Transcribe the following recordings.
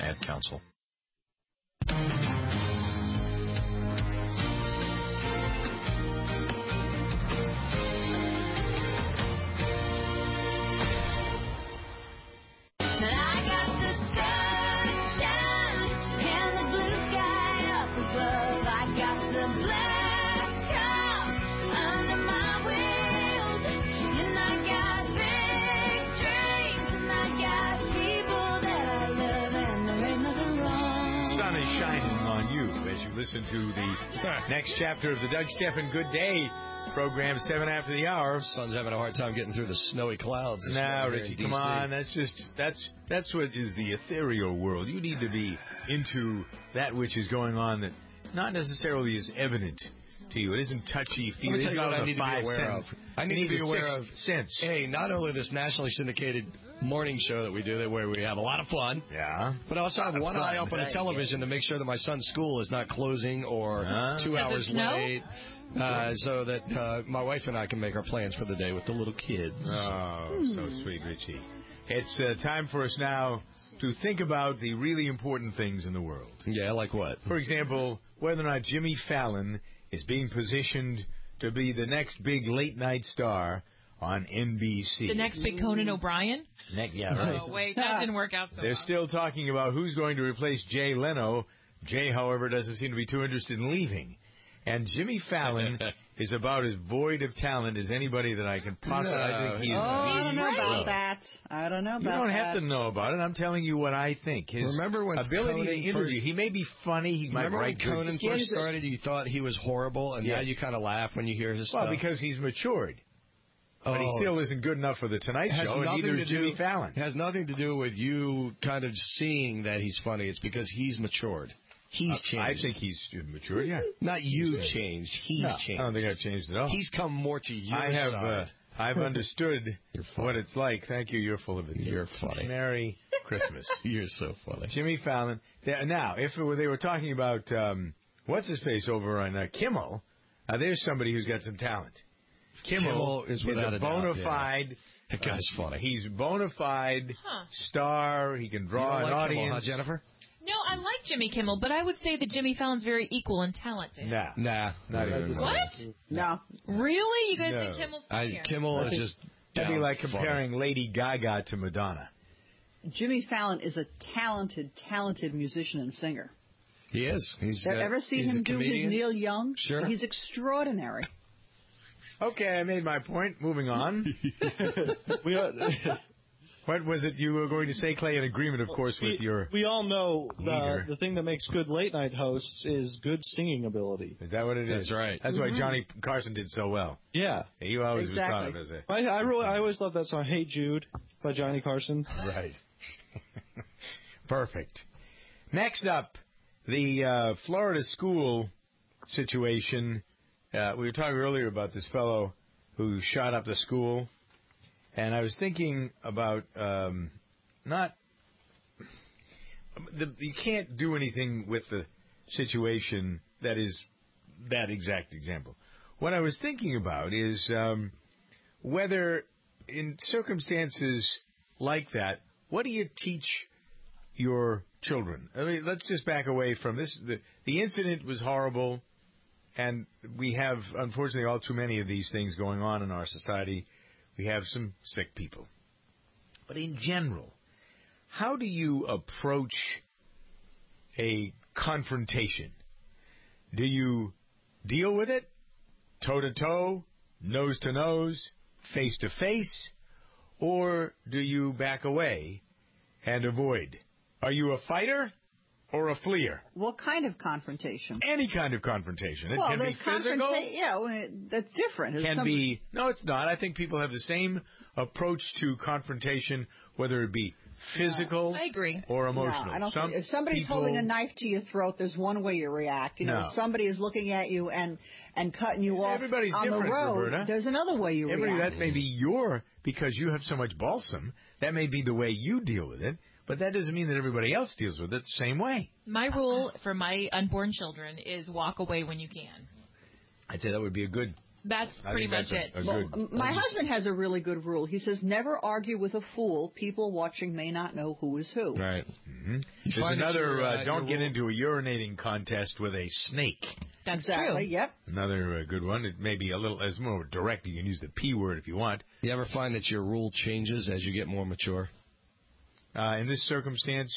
ad council. Listen to the next chapter of the Doug Stephan Good Day program, 7 after the hour. Sun's having a hard time getting through the snowy clouds. Now, Richie, come on. That's what is the ethereal world. You need to be into that which is going on that not necessarily is evident to you. It isn't touchy-feely. Let me tell you what I need to be aware of. I need to be aware of sense. Hey, not only this nationally syndicated morning show that we do, where we have a lot of fun. Yeah. But I also have one eye up on the television to make sure that my son's school is not closing or 2 hours late. So that my wife and I can make our plans for the day with the little kids. Oh, so sweet, Richie. It's time for us now to think about the really important things in the world. Yeah, like what? For example, whether or not Jimmy Fallon is being positioned to be the next big late-night star on NBC. The next big Conan O'Brien? Yeah, right. Oh, wait, that didn't work out so well. They're still talking about who's going to replace Jay Leno. Jay, however, doesn't seem to be too interested in leaving. And Jimmy Fallon is about as void of talent as anybody that I can possibly... I think he's... I don't know about that. I don't know about that. You don't have to know about it. I'm telling you what I think. His Remember when ability Conan to interview. First... He may be funny. He might write good. Remember when Conan first started, you thought he was horrible, and now you kind of laugh when you hear his stuff? Well, because he's matured. But he still isn't good enough for the Tonight Show, and neither is Jimmy Fallon. It has nothing to do with you kind of seeing that he's funny. It's because he's matured. He's changed. I think he's matured, yeah. Not you changed. He's changed. I don't think I've changed at all. He's come more to your side. I've understood what it's like. Thank you. You're full of it. You're funny. Merry Christmas. You're so funny. Jimmy Fallon. Now, if they were talking about what's-his-face over on Kimmel, there's somebody who's got some talent. Kimmel is a bona fide... That guy's funny. He's a bona fide star. He can draw an audience. Kimmel, huh, Jennifer? No, I like Jimmy Kimmel, but I would say that Jimmy Fallon's very equal in talent to him. Nah. Not even. What? No. Really? You guys think Kimmel's funnier? Kimmel is just... That'd be like comparing Lady Gaga to Madonna. Jimmy Fallon is a talented musician and singer. He is. Ever seen him do his Neil Young? Sure. He's extraordinary. Okay, I made my point. Moving on. What was it you were going to say, Clay? In agreement, of course, with your... We all know the thing that makes good late-night hosts is good singing ability. Is that what it is? That's right. That's why Johnny Carson did so well. Yeah. You always was thought of as a... I always loved that song, Hey Jude, by Johnny Carson. Right. Perfect. Next up, the Florida school situation. We were talking earlier about this fellow who shot up the school. And I was thinking about you can't do anything with the situation that is that exact example. What I was thinking about is whether in circumstances like that, what do you teach your children? I mean, let's just back away from this. The incident was horrible, and we have, unfortunately, all too many of these things going on in our society. We have some sick people. But in general, how do you approach a confrontation? Do you deal with it toe-to-toe, nose-to-nose, face-to-face, or do you back away and avoid? Are you a fighter or a fleer? What kind of confrontation? Any kind of confrontation. It can be physical. Yeah, that's different. No, it's not. I think people have the same approach to confrontation, whether it be physical I agree. or emotional. No, I don't think, if somebody's holding a knife to your throat, there's one way you react. If somebody is looking at you and cutting you off Everybody's on the different, road, Roberta. there's another way you react. That may be because you have so much balsam, that may be the way you deal with it. But that doesn't mean that everybody else deals with it the same way. My rule for my unborn children is walk away when you can. I'd say that would be a good That's pretty much it. My husband has a really good rule. He says, never argue with a fool. People watching may not know who is who. Right. Mm-hmm. There's another, don't get into a urinating contest with a snake. That's true. Yep. Another good one. It may be a little, as more direct. You can use the P word if you want. You ever find that your rule changes as you get more mature? In this circumstance...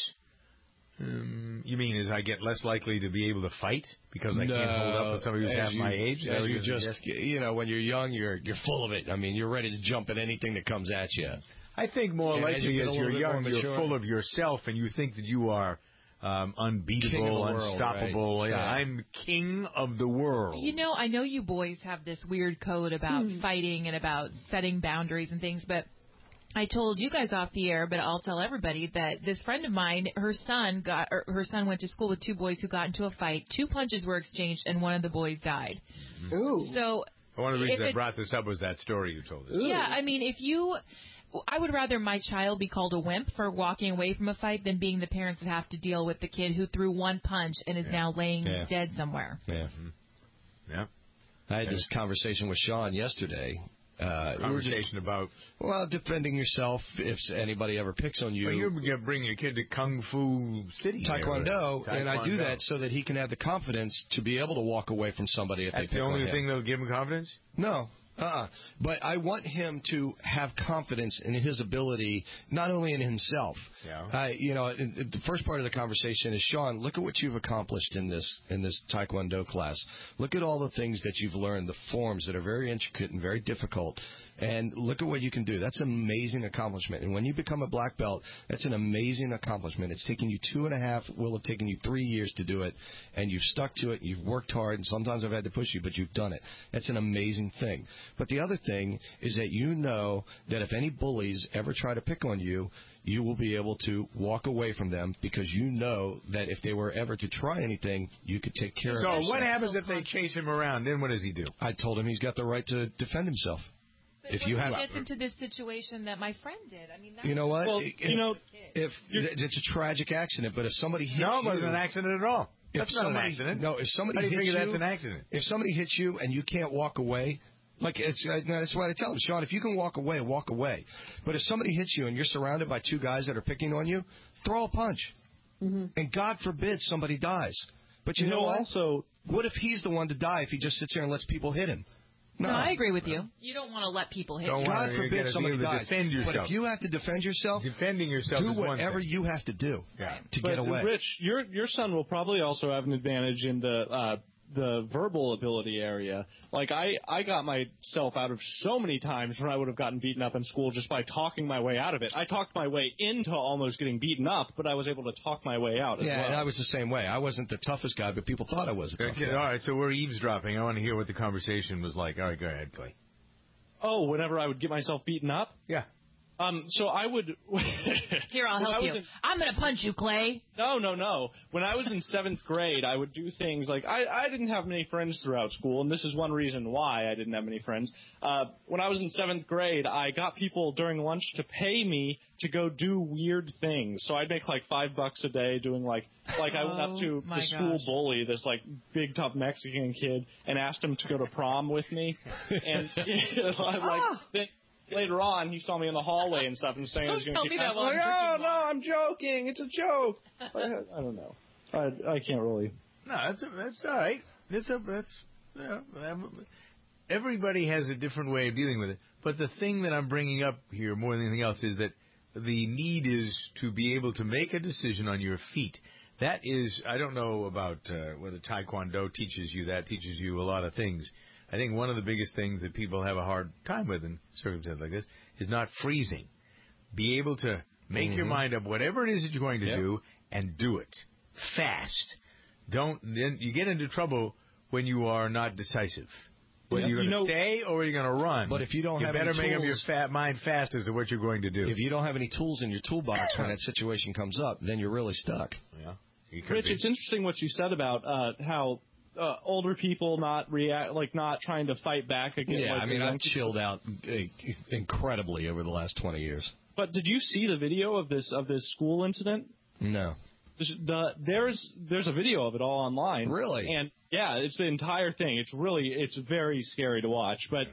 you mean as I get less likely to be able to fight because I can't hold up with somebody who's half my age? As you just, when you're young, you're full of it. I mean, you're ready to jump at anything that comes at you. I think more likely as you're young, you're full of yourself and you think that you are unbeatable, unstoppable. World, right? Yeah, I'm king of the world. I know you boys have this weird code about fighting and about setting boundaries and things, but I told you guys off the air, but I'll tell everybody that this friend of mine, her son went to school with two boys who got into a fight. 2 punches were exchanged, and one of the boys died. Ooh. So one of the reasons I brought this up was that story you told us. Yeah, I mean, I would rather my child be called a wimp for walking away from a fight than being the parents that have to deal with the kid who threw one punch and is now laying dead somewhere. Yeah. Mm-hmm. Yeah. I had this conversation with Sean yesterday. Conversation about defending yourself if anybody ever picks on you. Well, you're going to bring your kid to Kung Fu City, Taekwondo, and I do that so that he can have the confidence to be able to walk away from somebody if they pick on him. That's the only thing that'll give him confidence? No. But I want him to have confidence in his ability, not only in himself. Yeah. The first part of the conversation is, Sean, look at what you've accomplished in this Taekwondo class. Look at all the things that you've learned, the forms that are very intricate and very difficult. And look at what you can do. That's an amazing accomplishment. And when you become a black belt, that's an amazing accomplishment. It's taken you 2.5, will have taken you 3 years to do it, and you've stuck to it, you've worked hard, and sometimes I've had to push you, but you've done it. That's an amazing thing. But the other thing is that you know that if any bullies ever try to pick on you, you will be able to walk away from them because you know that if they were ever to try anything, you could take care of them. So what happens if they chase him around? Then what does he do? I told him he's got the right to defend himself. But if you gets into this situation that my friend did, I mean, you know what? If it's a tragic accident, but if somebody hits you, it wasn't an accident at all. That's not an accident. No, if somebody hits you, that's an accident. If somebody hits you and you can't walk away, that's what I tell them, Sean. If you can walk away, walk away. But if somebody hits you and you're surrounded by 2 guys that are picking on you, throw a punch. Mm-hmm. And God forbid somebody dies. But you know what? Also, what if he's the one to die if he just sits there and lets people hit him? No, I agree with you. You don't want to let people hit you. God forbid somebody dies. Defend yourself. But if you have to defend yourself, defending yourself do whatever you have to do to get away. Rich, your son will probably also have an advantage in the verbal ability area. Like, I got myself out of so many times when I would have gotten beaten up in school just by talking my way out of it. I talked my way into almost getting beaten up, but I was able to talk my way out as well. And I was the same way. I wasn't the toughest guy, but people thought I was a tough guy. All right, so we're eavesdropping. I want to hear what the conversation was like. All right, go ahead, Clay. Oh, whenever I would get myself beaten up? Yeah. So I would... Here, I'll help you. I'm going to punch you, Clay. No. When I was in 7th grade, I would do things like... I didn't have many friends throughout school, and this is one reason why I didn't have many friends. When I was in 7th grade, I got people during lunch to pay me to go do weird things. So I'd make like $5 a day doing like I went up to the school bully, this like big tough Mexican kid, and asked him to go to prom with me. And later on, he saw me in the hallway and stuff and saying he was going to keep asking. No, I'm joking. It's a joke. I don't know. I can't really. No, that's all right. Everybody has a different way of dealing with it. But the thing that I'm bringing up here more than anything else is that the need is to be able to make a decision on your feet. That is, I don't know about whether Taekwondo teaches you that, teaches you a lot of things. I think one of the biggest things that people have a hard time with in circumstances like this is not freezing. Be able to make your mind up, whatever it is that you're going to do, and do it fast. Then you get into trouble when you are not decisive. Whether you're going to stay or you're going to run. But if you don't have any tools, you better make up your mind fast as to what you're going to do. If you don't have any tools in your toolbox when that situation comes up, then you're really stuck. Yeah. Rich, it's interesting what you said about how older people not trying to fight back again. Yeah, I've chilled out incredibly over the last 20 years. But did you see the video of this school incident? No. There's a video of it all online. Really? And yeah, it's the entire thing. It's very scary to watch. But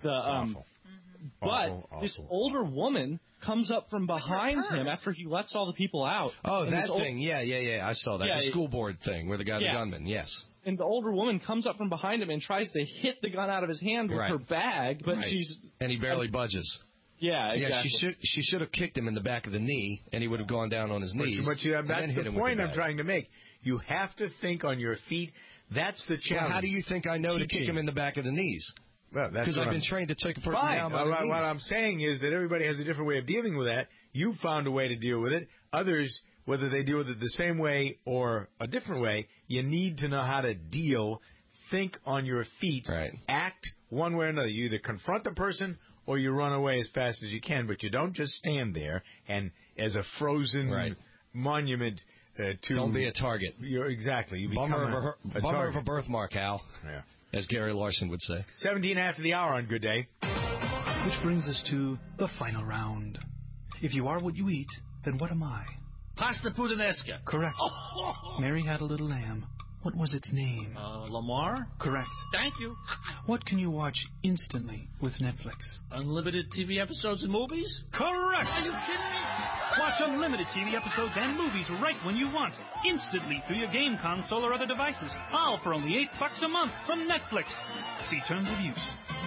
this older woman comes up from behind him after he lets all the people out. Oh, that thing. Yeah. I saw that. Yeah, the school board thing where the gunman. Yes. And the older woman comes up from behind him and tries to hit the gun out of his hand with her bag, but and he barely budges. Yeah, exactly. Yeah, she should have kicked him in the back of the knee, and he would have gone down on his knees. But that's the point I'm trying to make. You have to think on your feet. That's the challenge. Well, how do you think I know to kick him in the back of the knees? Well, because I've been trained to take a person down by the knees. What I'm saying is that everybody has a different way of dealing with that. You've found a way to deal with it. Others, whether they deal with it the same way or a different way, you need to know how to deal. Think on your feet. Right. Act one way or another. You either confront the person or you run away as fast as you can, but you don't just stand there and as a frozen monument to... Don't be a target. Exactly. You bummer of a birthmark, Hal. Yeah. As Gary Larson would say. 17 after the hour on Good Day. Which brings us to the final round. If you are what you eat, then what am I? Pasta puttanesca. Correct. Mary had a little lamb. What was its name? Lamar? Correct. Thank you. What can you watch instantly with Netflix? Unlimited TV episodes and movies? Correct! Are you kidding me? Watch unlimited TV episodes and movies right when you want, instantly through your game console or other devices, all for only $8 a month from Netflix. See terms of use.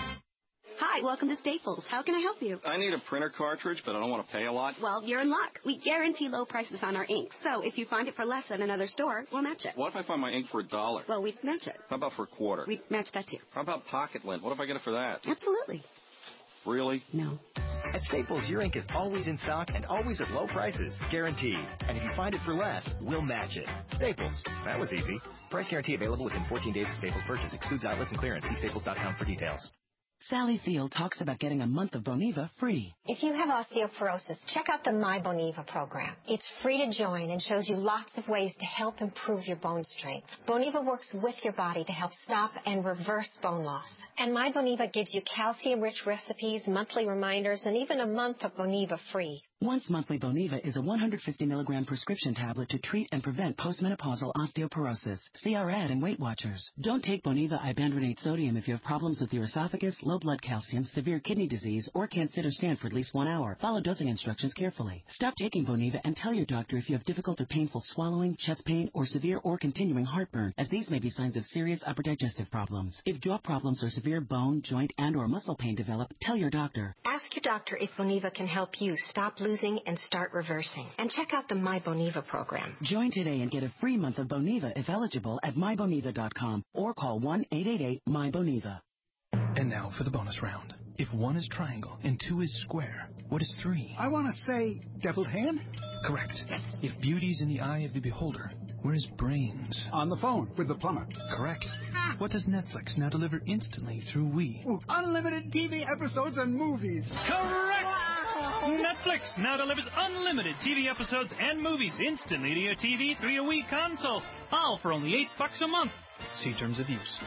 Hi, welcome to Staples. How can I help you? I need a printer cartridge, but I don't want to pay a lot. Well, you're in luck. We guarantee low prices on our ink. So if you find it for less than another store, we'll match it. What if I find my ink for $1? Well, we'd match it. How about for $0.25? We'd match that too. How about pocket lint? What if I get it for that? Absolutely. Really? No. At Staples, your ink is always in stock and always at low prices. Guaranteed. And if you find it for less, we'll match it. Staples. That was easy. Price guarantee available within 14 days of Staples purchase. Excludes outlets and clearance. See staples.com for details. Sally Field talks about getting a month of Boniva free. If you have osteoporosis, check out the My Boniva program. It's free to join and shows you lots of ways to help improve your bone strength. Boniva works with your body to help stop and reverse bone loss. And My Boniva gives you calcium-rich recipes, monthly reminders, and even a month of Boniva free. Once monthly Boniva is a 150 milligram prescription tablet to treat and prevent postmenopausal osteoporosis. See our ad in Weight Watchers. Don't take Boniva ibandronate sodium if you have problems with your esophagus, low blood calcium, severe kidney disease, or can't sit or stand for at least 1 hour. Follow dosing instructions carefully. Stop taking Boniva and tell your doctor if you have difficult or painful swallowing, chest pain, or severe or continuing heartburn, as these may be signs of serious upper digestive problems. If jaw problems or severe bone, joint, and or muscle pain develop, tell your doctor. Ask your doctor if Boniva can help you stop losing and start reversing. And check out the My Boniva program. Join today and get a free month of Boniva if eligible at myboniva.com or call 1-888-MY-BONIVA. And now for the bonus round. If 1 is triangle and 2 is square, what is 3? I want to say deviled hand. Correct. Yes. If beauty's in the eye of the beholder, where is brains? On the phone with the plumber. Correct. What does Netflix now deliver instantly through We? Ooh, unlimited TV episodes and movies. Correct! Netflix now delivers unlimited TV episodes and movies instantly to your TV through your Wii console, all for only $8 a month. See terms of use.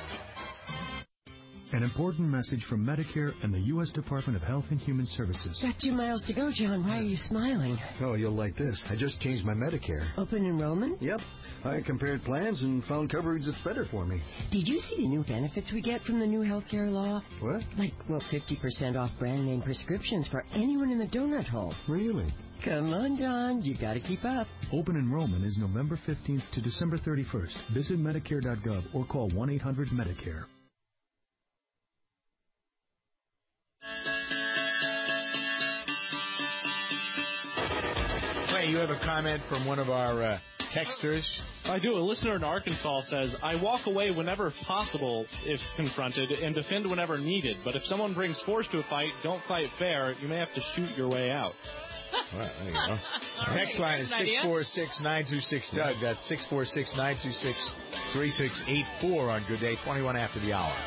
An important message from Medicare and the U.S. Department of Health and Human Services. Got 2 miles to go, John. Why are you smiling? Oh, you'll like this. I just changed my Medicare. Open enrollment? Yep. I compared plans and found coverage that's better for me. Did you see the new benefits we get from the new health care law? What? Like, 50% off brand name prescriptions for anyone in the donut hole. Really? Come on, John. You got to keep up. Open enrollment is November 15th to December 31st. Visit Medicare.gov or call 1-800-MEDICARE. Clay, you have a comment from one of our texters? I do. A listener in Arkansas says, I walk away whenever possible if confronted and defend whenever needed. But if someone brings force to a fight, don't fight fair. You may have to shoot your way out. All right, there you go. Text line is 646-926-DOUG. That's 646-926-3684 on Good Day, 21 after the hour.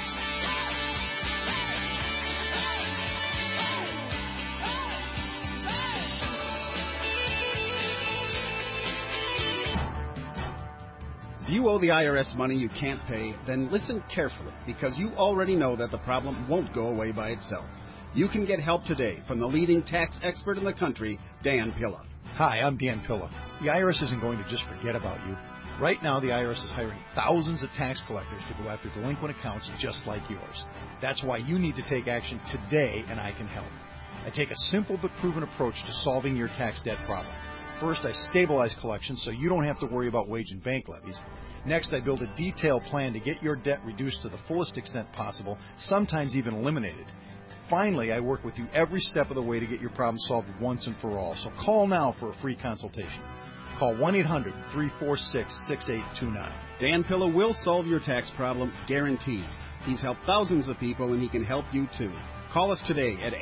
If you owe the IRS money you can't pay, then listen carefully, because you already know that the problem won't go away by itself. You can get help today from the leading tax expert in the country, Dan Pilla. Hi, I'm Dan Pilla. the IRS isn't going to just forget about you. Right now, the IRS is hiring thousands of tax collectors to go after delinquent accounts just like yours. That's why you need to take action today, and I can help. I take a simple but proven approach to solving your tax debt problem. First, I stabilize collections so you don't have to worry about wage and bank levies. Next, I build a detailed plan to get your debt reduced to the fullest extent possible, sometimes even eliminated. Finally, I work with you every step of the way to get your problem solved once and for all. So call now for a free consultation. Call 1-800-346-6829. Dan Pilla will solve your tax problem, guaranteed. He's helped thousands of people, and he can help you too. Call us today at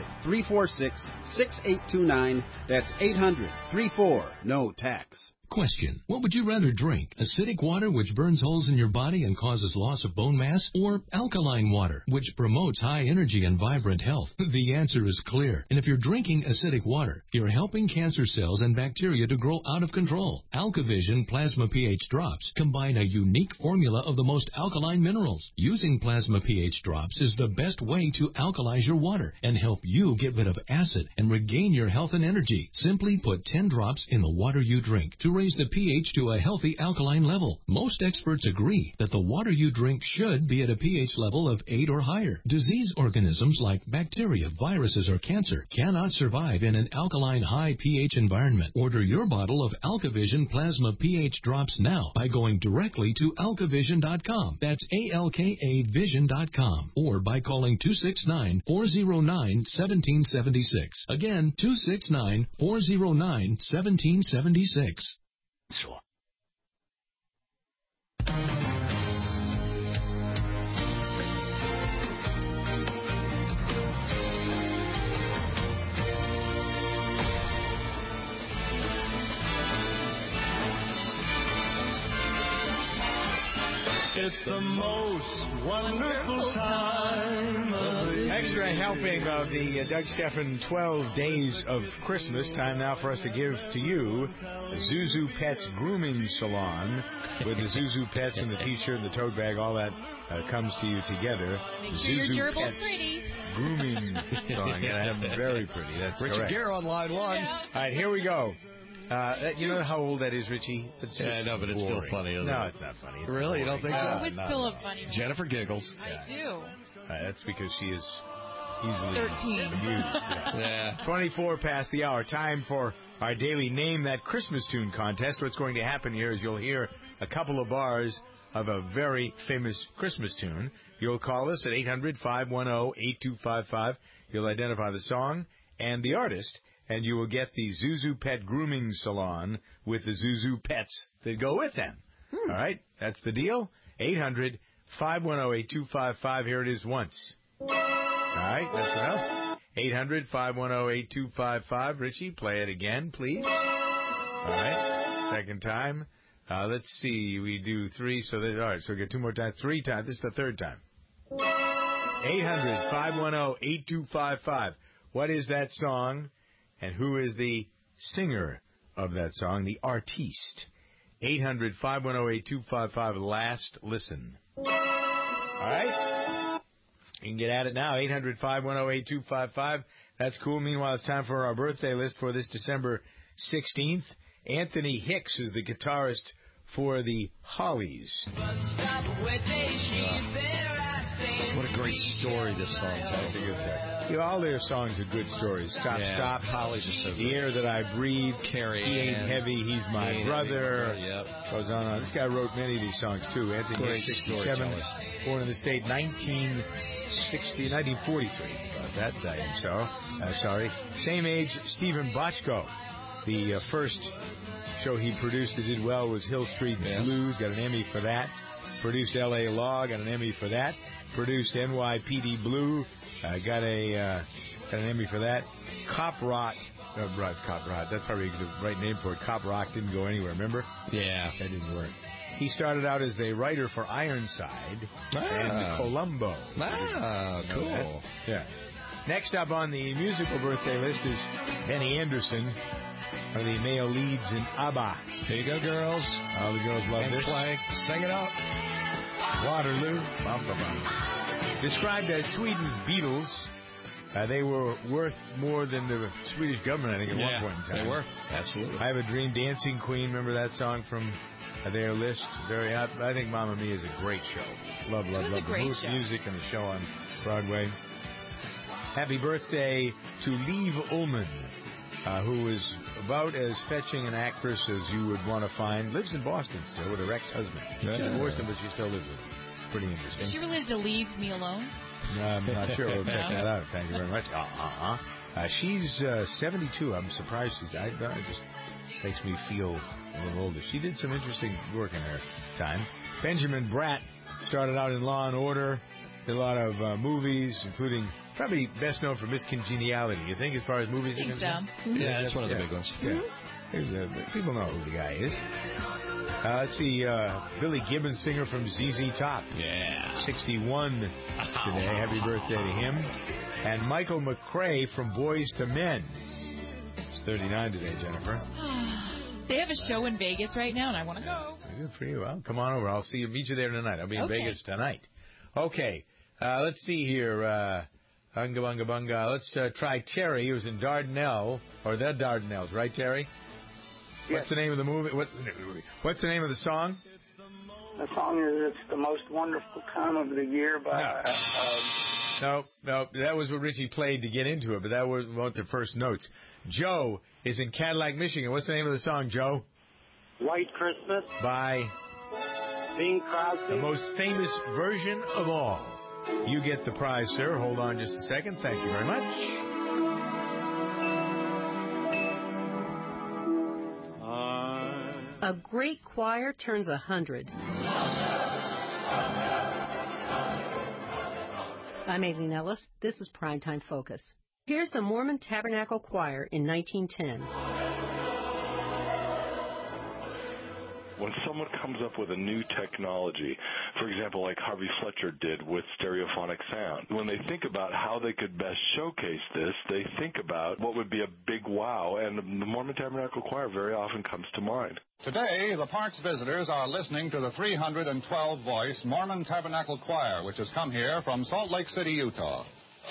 800-346-6829. That's 800-34-NO-TAX. Question. What would you rather drink? Acidic water, which burns holes in your body and causes loss of bone mass? Or alkaline water, which promotes high energy and vibrant health? The answer is clear. And if you're drinking acidic water, you're helping cancer cells and bacteria to grow out of control. AlkaVision Plasma pH Drops combine a unique formula of the most alkaline minerals. Using Plasma pH Drops is the best way to alkalize your water and help you get rid of acid and regain your health and energy. Simply put 10 drops in the water you drink to raise the pH to a healthy alkaline level. Most experts agree that the water you drink should be at a pH level of 8 or higher. Disease organisms like bacteria, viruses, or cancer cannot survive in an alkaline high pH environment. Order your bottle of AlkaVision Plasma pH Drops now by going directly to alkavision.com. That's ALKAvision.com. Or by calling 269-409-1776. Again, 269-409-1776. It's the most wonderful time of the year. Extra helping of the Doug Stephan 12 Days of Christmas. Time now for us to give to you the Zuzu Pets Grooming Salon with the Zuzu Pets and the T-shirt and the tote bag. All that comes to you together. Make sure your gerbil's pretty. Grooming Salon. Yeah, I'm very pretty. That's Richard correct. Gere on line one. Yeah. All right, here we go. You know how old that is, Richie? It's I know, but it's still funny, isn't it? No, it's not funny. It's really? You don't think so? Oh, it's still a funny one. Jennifer giggles. I do. That's because she is easily 13. amused. Yeah. 24 past the hour. Time for our daily Name That Christmas Tune contest. What's going to happen here is you'll hear a couple of bars of a very famous Christmas tune. You'll call us at 800-510-8255. You'll identify the song and the artist, and you will get the Zuzu Pet Grooming Salon with the Zuzu Pets that go with them. All right? That's the deal. 800-510-8255. Here it is once. All right, that's enough. 800-510-8255. Richie, play it again, please. All right, second time. Let's see, we do 3, so all right, so we get 2 more times, 3 times. This is the third time. 800-510-8255. What is that song, and who is the singer of that song, the artiste? 800-510-8255, last listen. All right? You can get at it now, 800-510-8255. That's cool. Meanwhile, it's time for our birthday list for this December 16th. Anthony Hicks is the guitarist for the Hollies. What a great story this song tells. You know, all their songs are good stories. Stop. Hollies are so good. The Air That I Breathe. Carrie He Ain't Ann. Heavy, He's My Brother. Yep. Goes on. This guy wrote many of these songs, too. Anthony Great Hicks, 67, storytellers. born in the state 1943. About that time, sorry. Same age, Stephen Bochco. The first show he produced that did well was Hill Street Blues. Got an Emmy for that. Produced L.A. Law. Got an Emmy for that. Produced NYPD Blue. Got an Emmy for that. Cop Rock. Cop Rock. That's probably the right name for it. Cop Rock didn't go anywhere, remember? Yeah. That didn't work. He started out as a writer for Ironside and Columbo. Ah, cool. Yeah. Next up on the musical birthday list is Benny Anderson, one of the male leads in ABBA. Here you go, girls. All the girls love this. Play. Sing it up. Waterloo. Described as Sweden's Beatles, They were worth more than the Swedish government, I think, at one point in time. They were. Absolutely. I Have a Dream, Dancing Queen. Remember that song from their list? Very hot. I think Mamma Mia is a great show. Love the music and the show on Broadway. Happy birthday to Liv Ullmann, who is about as fetching an actress as you would want to find. Lives in Boston still with her ex-husband. She divorced him, but she still lives with him. Pretty interesting. Is she related to Leave Me Alone? I'm not sure. We'll check that out. Thank you very much. She's 72. I'm surprised it just makes me feel a little older. She did some interesting work in her time. Benjamin Bratt started out in Law and Order. Did a lot of movies, including probably best known for Miss Congeniality. You think, as far as movies are concerned? Yeah, that's one of the big ones. Yeah. People know who the guy is. Let's see, Billy Gibbons, singer from ZZ Top. Yeah. 61 today. Happy birthday to him. And Michael McRae from Boys to Men. He's 39 today, Jennifer. They have a show in Vegas right now, and I want to go. Good for you. Well, come on over. I'll meet you there tonight. I'll be in Vegas tonight. Okay. Let's see here. Bunga bunga bunga. Let's try Terry, who's in Dardanelle, or the Dardanelles, right, Terry? Yes. What's the name of the movie? What's the name of the song? The song is "It's the Most Wonderful Time of the Year" by. No, that was what Richie played to get into it, but that wasn't the first notes. Joe is in Cadillac, Michigan. What's the name of the song, Joe? White Christmas. By Bing Crosby. The most famous version of all. You get the prize, sir. Hold on just a second. Thank you very much. A great choir turns 100. I'm Aileen Ellis. This is Primetime Focus. Here's the Mormon Tabernacle Choir in 1910. When someone comes up with a new technology, for example, like Harvey Fletcher did with stereophonic sound, when they think about how they could best showcase this, they think about what would be a big wow, and the Mormon Tabernacle Choir very often comes to mind. Today, the park's visitors are listening to the 312-voice Mormon Tabernacle Choir, which has come here from Salt Lake City, Utah.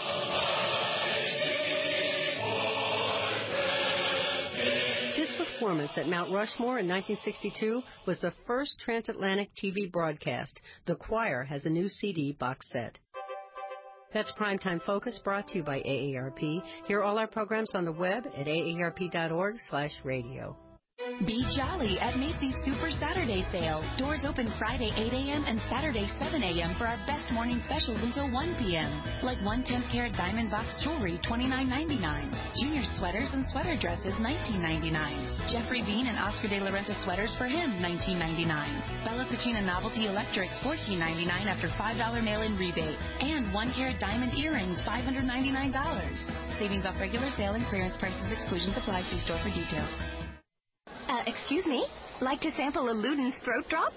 This performance at Mount Rushmore in 1962 was the first transatlantic TV broadcast. The choir has a new CD box set. That's Primetime Focus, brought to you by AARP. Hear all our programs on the web at aarp.org/radio. Be jolly at Macy's Super Saturday Sale. Doors open Friday 8 a.m. and Saturday 7 a.m. for our best morning specials until 1 p.m. Like 1 10-carat diamond box jewelry, $29.99. Junior sweaters and sweater dresses, $19.99. Jeffrey Bean and Oscar de la Renta sweaters for him, $19.99. Bella Cucina Novelty Electrics, $14.99 after $5 mail-in rebate. And 1-carat diamond earrings, $599. Savings off regular sale and clearance prices. Exclusions apply. See store for details. Excuse me? Like to sample a Luden's throat drop?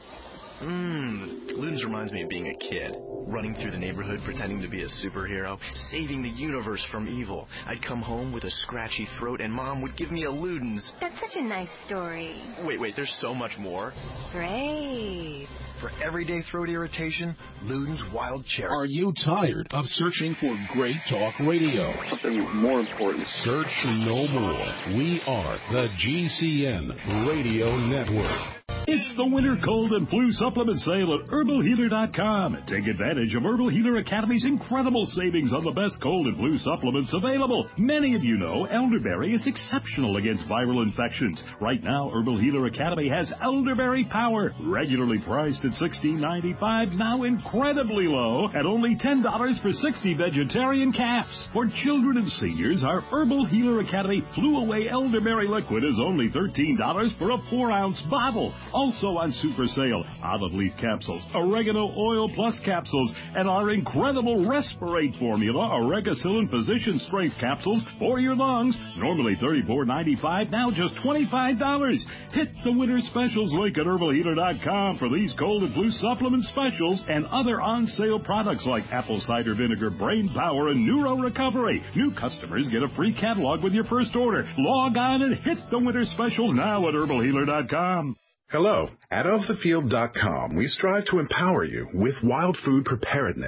Luden's reminds me of being a kid, running through the neighborhood pretending to be a superhero, saving the universe from evil. I'd come home with a scratchy throat and Mom would give me a Luden's. That's such a nice story. Wait, there's so much more. Great. For everyday throat irritation, Luden's Wild Cherry. Are you tired of searching for great talk radio? Something more important. Search no more. We are the GCN Radio Network. It's the winter cold and flu supplement sale at HerbalHealer.com. Take advantage of Herbal Healer Academy's incredible savings on the best cold and flu supplements available. Many of you know elderberry is exceptional against viral infections. Right now, Herbal Healer Academy has Elderberry Power, regularly priced at $16.95, now incredibly low at only $10 for 60 vegetarian caps. For children and seniors, our Herbal Healer Academy Flew Away Elderberry Liquid is only $13 for a 4-ounce bottle. Also on super sale, olive leaf capsules, oregano oil plus capsules, and our incredible Respirate formula, Oregacillin Physician Strength capsules for your lungs. Normally $34.95, now just $25. Hit the winter specials link at HerbalHealer.com for these cold and flu supplement specials and other on-sale products like apple cider vinegar, brain power, and neuro recovery. New customers get a free catalog with your first order. Log on and hit the winter specials now at HerbalHealer.com. Hello. At OfTheField.com, we strive to empower you with wild food preparedness.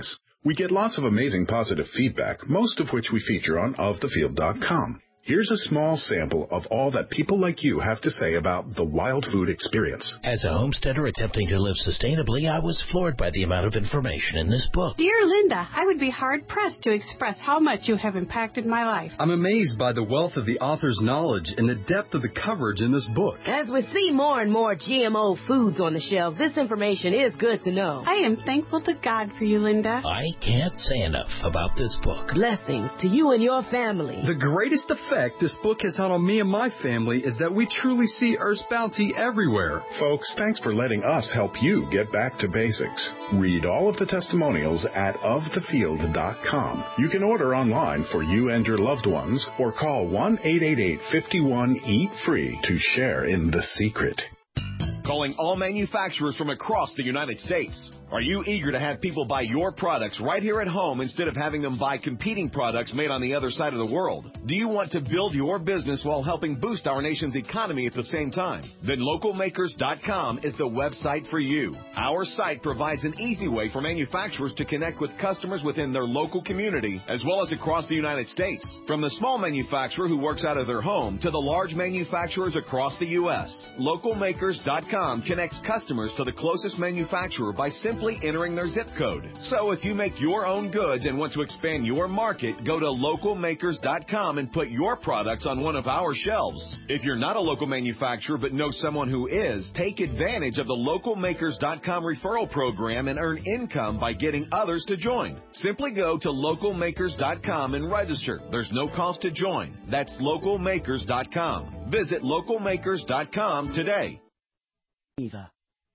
We get lots of amazing positive feedback, most of which we feature on ofthefield.com. Here's a small sample of all that people like you have to say about the wild food experience. As a homesteader attempting to live sustainably, I was floored by the amount of information in this book. Dear Linda, I would be hard-pressed to express how much you have impacted my life. I'm amazed by the wealth of the author's knowledge and the depth of the coverage in this book. As we see more and more GMO foods on the shelves, this information is good to know. I am thankful to God for you, Linda. I can't say enough about this book. Blessings to you and your family. The greatest effect this book has had on me and my family is that we truly see Earth's bounty everywhere. Folks, thanks for letting us help you get back to basics. Read all of the testimonials at ofthefield.com. You can order online for you and your loved ones or call 1-888-51-EAT-FREE to share in the secret. Calling all manufacturers from across the United States. Are you eager to have people buy your products right here at home instead of having them buy competing products made on the other side of the world? Do you want to build your business while helping boost our nation's economy at the same time? Then localmakers.com is the website for you. Our site provides an easy way for manufacturers to connect with customers within their local community as well as across the United States. From the small manufacturer who works out of their home to the large manufacturers across the U.S. Localmakers.com connects customers to the closest manufacturer by simply entering their zip code. So if you make your own goods and want to expand your market, go to localmakers.com and put your products on one of our shelves. If you're not a local manufacturer but know someone who is, take advantage of the localmakers.com referral program and earn income by getting others to join. Simply go to localmakers.com and register. There's no cost to join. That's localmakers.com. Visit localmakers.com today. Eva.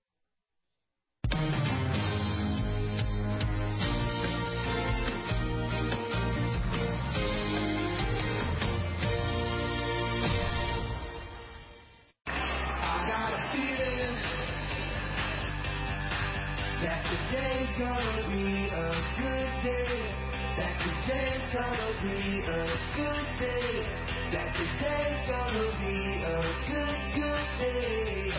That today's gonna be a good day. That today's gonna be a good day. That today's gonna be a good day.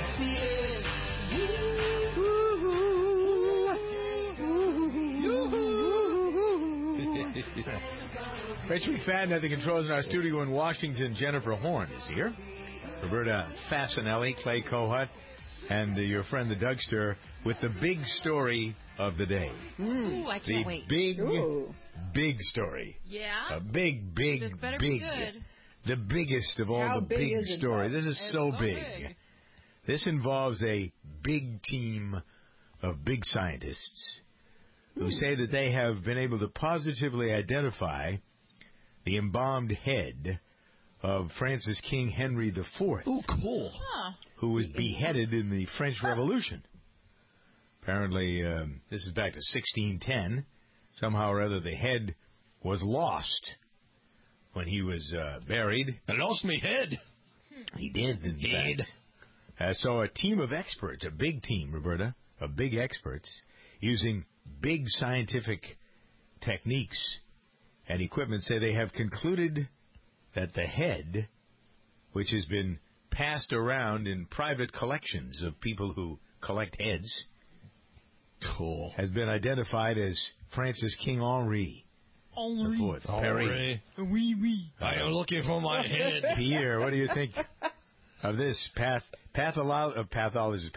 Rich McFadden at the controls in our studio in Washington. Jennifer Horn is here. Roberta Fasanelli, Clay Kohut, and your friend the Dougster with the big story of the day. Ooh, I can't wait. Big story. Yeah? A big. This better be good. The biggest of all the big stories. This is so big. This involves a big team of big scientists who say that they have been able to positively identify the embalmed head of Francis King Henry IV. Oh, cool. Who was beheaded in the French Revolution. Apparently, this is back to 1610. Somehow or other, the head was lost when he was buried. I lost my head. He did, in fact. So a team of experts, a big team, Roberta, of big experts, using big scientific techniques and equipment, say they have concluded that the head, which has been passed around in private collections of people who collect heads, has been identified as Francis King Henry IV. Henry. Oui. I am looking for my head. Pierre, what do you think of this? Pathologist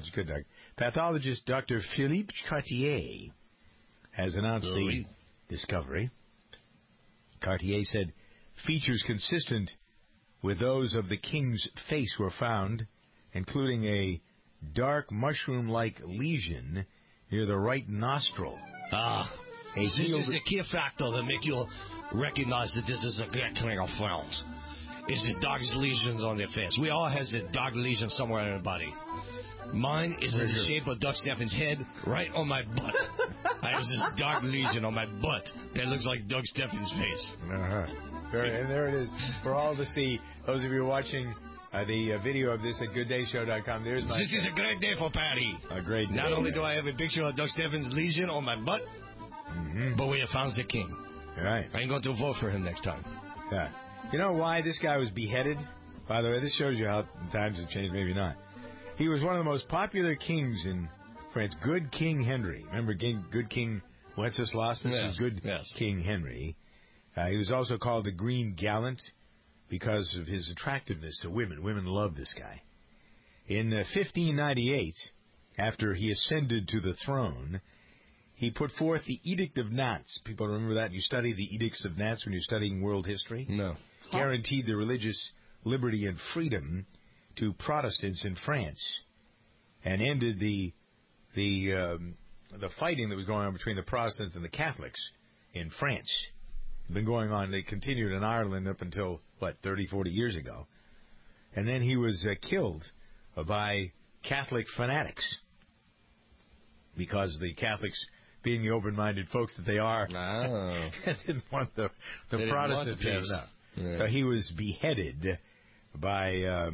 Dr. Philippe Cartier has announced the discovery. Cartier said features consistent with those of the king's face were found, including a dark mushroom-like lesion near the right nostril. This is a key factor that make you recognize that this is a great king of France. Is the dark lesions on their face. We all has a dark lesion somewhere in our body. Mine is in the shape of Doug Steffens' head, right on my butt. I have this dark lesion on my butt that looks like Doug Steffens' face. And there it is for all to see. Those of you watching the video of this at GoodDayShow.com. This is a great day for Patty. A great day. Not only do I have a picture of Doug Steffens' lesion on my butt, but we have found the king. Right. I'm going to vote for him next time. Yeah. You know why this guy was beheaded? By the way, this shows you how times have changed, maybe not. He was one of the most popular kings in France. Good King Henry. Remember Good King Wenceslas, this is good King Henry. He was also called the Green Gallant because of his attractiveness to women. Women love this guy. In 1598, after he ascended to the throne, he put forth the Edict of Nantes. People remember that? You study the Edicts of Nantes when you're studying world history? No. Guaranteed the religious liberty and freedom to Protestants in France, and ended the fighting that was going on between the Protestants and the Catholics in France. It's been going on. They continued in Ireland up until, 30, 40 years ago. And then he was killed by Catholic fanatics because the Catholics, being the open-minded folks that they are, didn't want the Protestants to have enough. Yeah. So he was beheaded by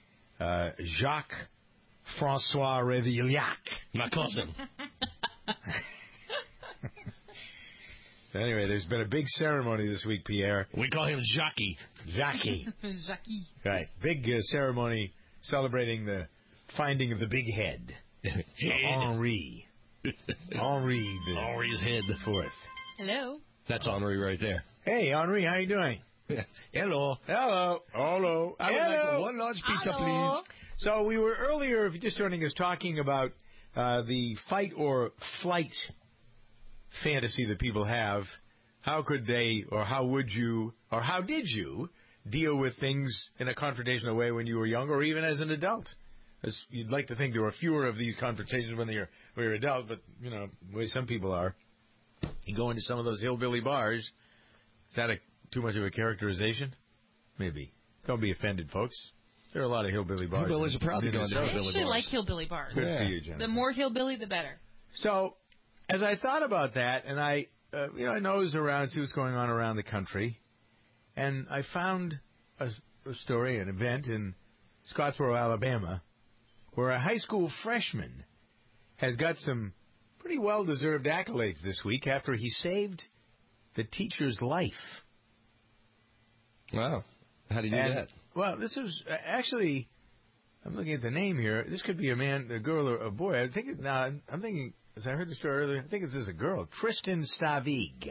Jacques-François Ravaillac. My cousin. So anyway, there's been a big ceremony this week, Pierre. We call him Jackie. Jackie. Jackie. Right. Big ceremony celebrating the finding of the big head. Henri. Henri's head. The fourth. Hello. That's Henri right there. Hey, Henri, how you doing? Hello. Hello. Hello. I would like one large pizza, please. So we were earlier, if you're just joining us, talking about the fight or flight fantasy that people have. How could they, or how would you, or how did you deal with things in a confrontational way when you were young, or even as an adult? As you'd like to think there were fewer of these conversations when you're adult, but the way some people are. You go into some of those hillbilly bars. Is that too much of a characterization? Maybe. Don't be offended, folks. There are a lot of hillbilly bars. Hillbillies are proud to go into hillbilly bars. I actually like hillbilly bars. Good for you, Jennifer. The more hillbilly, the better. So, as I thought about that, and I nosed around, see what's going on around the country, and I found a story, an event in Scottsboro, Alabama, where a high school freshman has got some pretty well-deserved accolades this week after he saved the teacher's life. Wow. How did you do that? Well, this is actually, I'm looking at the name here. This could be a man, a girl, or a boy. I'm thinking, as I heard the story earlier, I think this is a girl. Tristan Stavig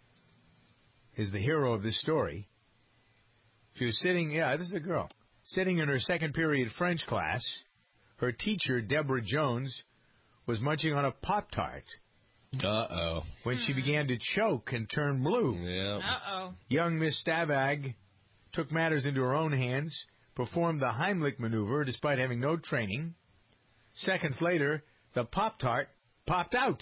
is the hero of this story. She was sitting, this is a girl, sitting in her second period French class. Her teacher, Deborah Jones, was munching on a Pop-Tart. Uh-oh. When she began to choke and turn blue. Yeah. Uh-oh. Young Miss Stavag took matters into her own hands, performed the Heimlich maneuver despite having no training. Seconds later, the Pop-Tart popped out.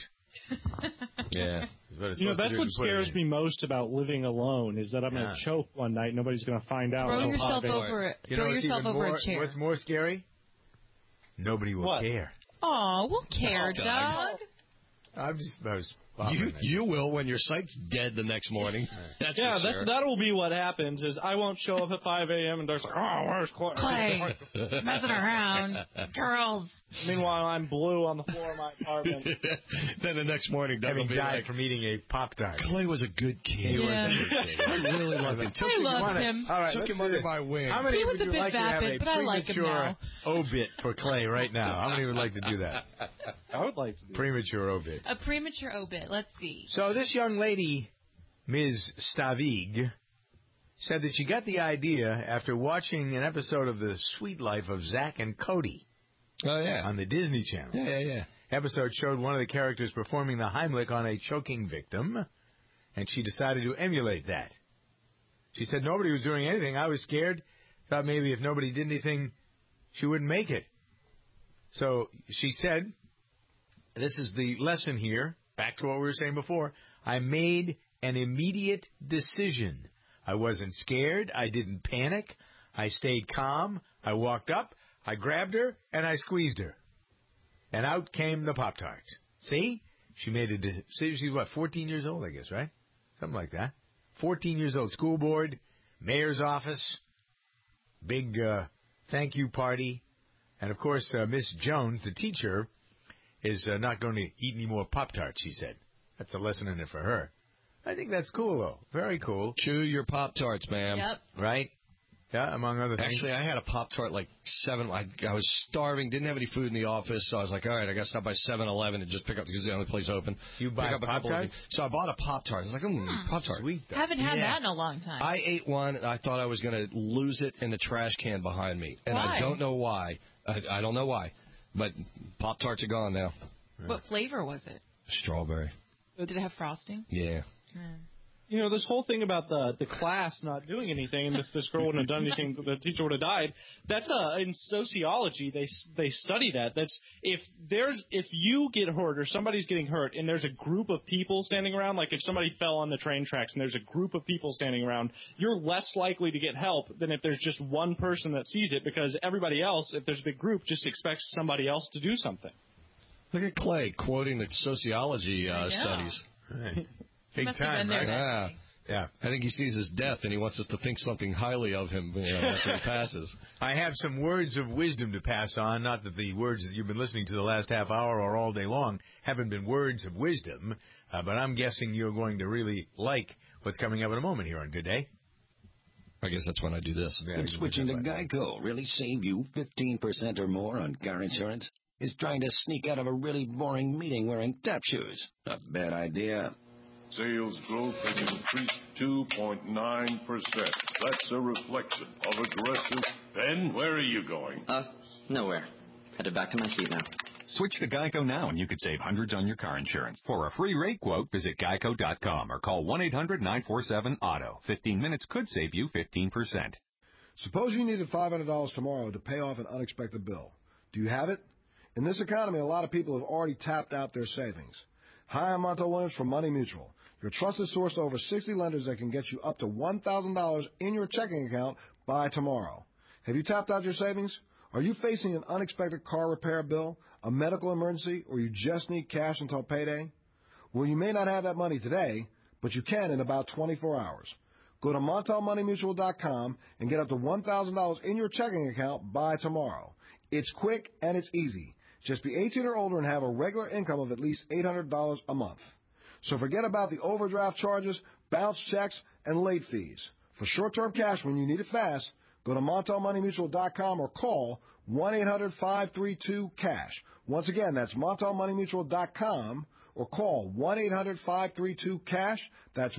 Yeah. That's what scares me most about living alone, is that I'm going to choke one night. Nobody's going to find out. Throw yourself over it. Throw yourself over a chair. What's more scary? Nobody will care. Aw, we'll care, Doug. I was You will when your sight's dead the next morning. That's that will be what happens. Is I won't show up at 5 a.m. and Doug's like, where's Clay? Clay, messing around, girls. Meanwhile, I'm blue on the floor of my apartment. Then the next morning, Doug will be died like, from eating a Pop-Tart. Clay was a good kid. Yeah. I really loved him. I loved him. All right, took him under my wing. How many he was would a you bit like vapid, to but have I a like him now. obit for Clay right now? How many would like to do that? I would like to do premature obit. A premature obit. Let's see. So this young lady, Ms. Stavig, said that she got the idea after watching an episode of The Sweet Life of Zack and Cody. Oh, yeah. On the Disney Channel. Yeah. Episode showed one of the characters performing the Heimlich on a choking victim, and she decided to emulate that. She said nobody was doing anything. I was scared. Thought maybe if nobody did anything, she wouldn't make it. So she said, this is the lesson here, back to what we were saying before. I made an immediate decision. I wasn't scared. I didn't panic. I stayed calm. I walked up. I grabbed her, and I squeezed her. And out came the Pop-Tarts. See? She made a decision. She's, 14 years old, I guess, right? Something like that. 14 years old. School board, mayor's office, big thank you party. And, of course, Miss Jones, the teacher, is not going to eat any more Pop-Tarts, she said. That's a lesson in it for her. I think that's cool, though. Very cool. Chew your Pop-Tarts, ma'am. Yep. Right? Yeah, among other things. Actually, I had a Pop-Tart like 7. I was starving, didn't have any food in the office, so I was like, all right, I got to stop by 7-Eleven and just pick up, because it's the only place open. You buy Pop-Tarts? So I bought a Pop-Tart. I was like, Pop-Tart. Haven't had that in a long time. I ate one, and I thought I was going to lose it in the trash can behind me. And why? I don't know why. I don't know why. But Pop-Tarts are gone now. What flavor was it? Strawberry. Did it have frosting? Yeah. You know, this whole thing about the class not doing anything, and if this girl wouldn't have done anything, the teacher would have died. That's in sociology, they study that. That's if you get hurt or somebody's getting hurt, and there's a group of people standing around, like if somebody fell on the train tracks and there's a group of people standing around, you're less likely to get help than if there's just one person that sees it, because everybody else, if there's a big group, just expects somebody else to do something. Look at Clay quoting the sociology studies. Right. Big time, right? Yeah. I think he sees his death, and he wants us to think something highly of him after he passes. I have some words of wisdom to pass on. Not that the words that you've been listening to the last half hour or all day long haven't been words of wisdom, but I'm guessing you're going to really like what's coming up in a moment here on Good Day. I guess that's when I do this. Could switching to Geico really save you 15% or more on car insurance? Is trying to sneak out of a really boring meeting wearing tap shoes a bad idea? Sales growth has increased 2.9%. That's a reflection of aggressive... Ben, where are you going? Nowhere. Headed back to my seat now. Switch to Geico now and you could save hundreds on your car insurance. For a free rate quote, visit geico.com or call 1-800-947-AUTO. 15 minutes could save you 15%. Suppose you needed $500 tomorrow to pay off an unexpected bill. Do you have it? In this economy, a lot of people have already tapped out their savings. Hi, I'm Montel Williams from Money Mutual, your trusted source to over 60 lenders that can get you up to $1,000 in your checking account by tomorrow. Have you tapped out your savings? Are you facing an unexpected car repair bill, a medical emergency, or you just need cash until payday? Well, you may not have that money today, but you can in about 24 hours. Go to MontelMoneyMutual.com and get up to $1,000 in your checking account by tomorrow. It's quick and it's easy. Just be 18 or older and have a regular income of at least $800 a month. So forget about the overdraft charges, bounce checks, and late fees. For short-term cash when you need it fast, go to MontelMoneyMutual.com or call 1-800-532-CASH. Once again, that's MontelMoneyMutual.com or call 1-800-532-CASH. That's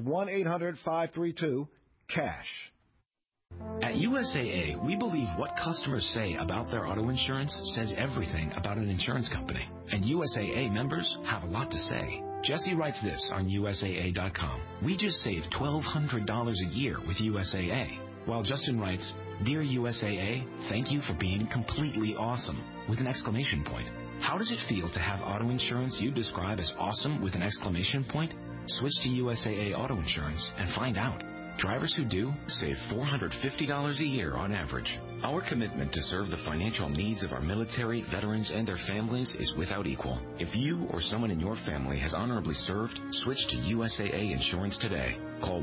1-800-532-CASH. At USAA, we believe what customers say about their auto insurance says everything about an insurance company. And USAA members have a lot to say. Jesse writes this on USAA.com. We just saved $1,200 a year with USAA. While Justin writes, Dear USAA, thank you for being completely awesome, with an exclamation point. How does it feel to have auto insurance you describe as awesome with an exclamation point? Switch to USAA Auto Insurance and find out. Drivers who do save $450 a year on average. Our commitment to serve the financial needs of our military, veterans, and their families is without equal. If you or someone in your family has honorably served, switch to USAA Insurance today. Call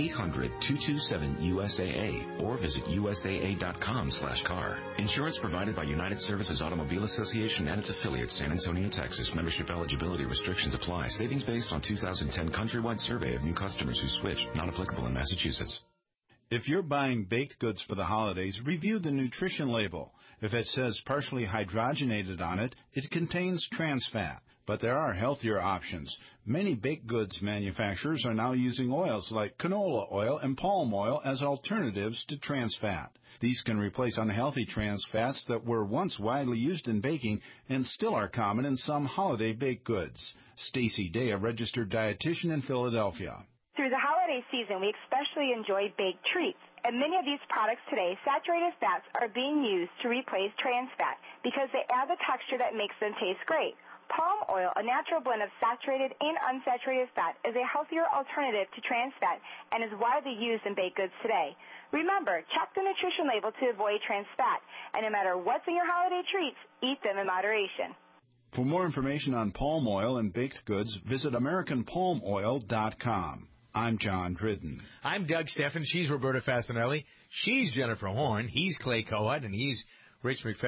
1-800-227-USAA or visit USAA.com/car. Insurance provided by United Services Automobile Association and its affiliates, San Antonio, Texas. Membership eligibility restrictions apply. Savings based on 2010 countrywide survey of new customers who switch. Not applicable in Massachusetts. If you're buying baked goods for the holidays, review the nutrition label. If it says partially hydrogenated on it, it contains trans fat. But there are healthier options. Many baked goods manufacturers are now using oils like canola oil and palm oil as alternatives to trans fat. These can replace unhealthy trans fats that were once widely used in baking and still are common in some holiday baked goods. Stacy Day, a registered dietitian in Philadelphia. Through the holiday season, we especially enjoy baked treats. And many of these products today, saturated fats are being used to replace trans fat because they add the texture that makes them taste great. Palm oil, a natural blend of saturated and unsaturated fat, is a healthier alternative to trans fat and is widely used in baked goods today. Remember, check the nutrition label to avoid trans fat. And no matter what's in your holiday treats, eat them in moderation. For more information on palm oil and baked goods, visit AmericanPalmOil.com. I'm John Dridden. I'm Doug Steffen. She's Roberta Fasanelli. She's Jennifer Horn. He's Clay Cohut, and he's Rich McFadden.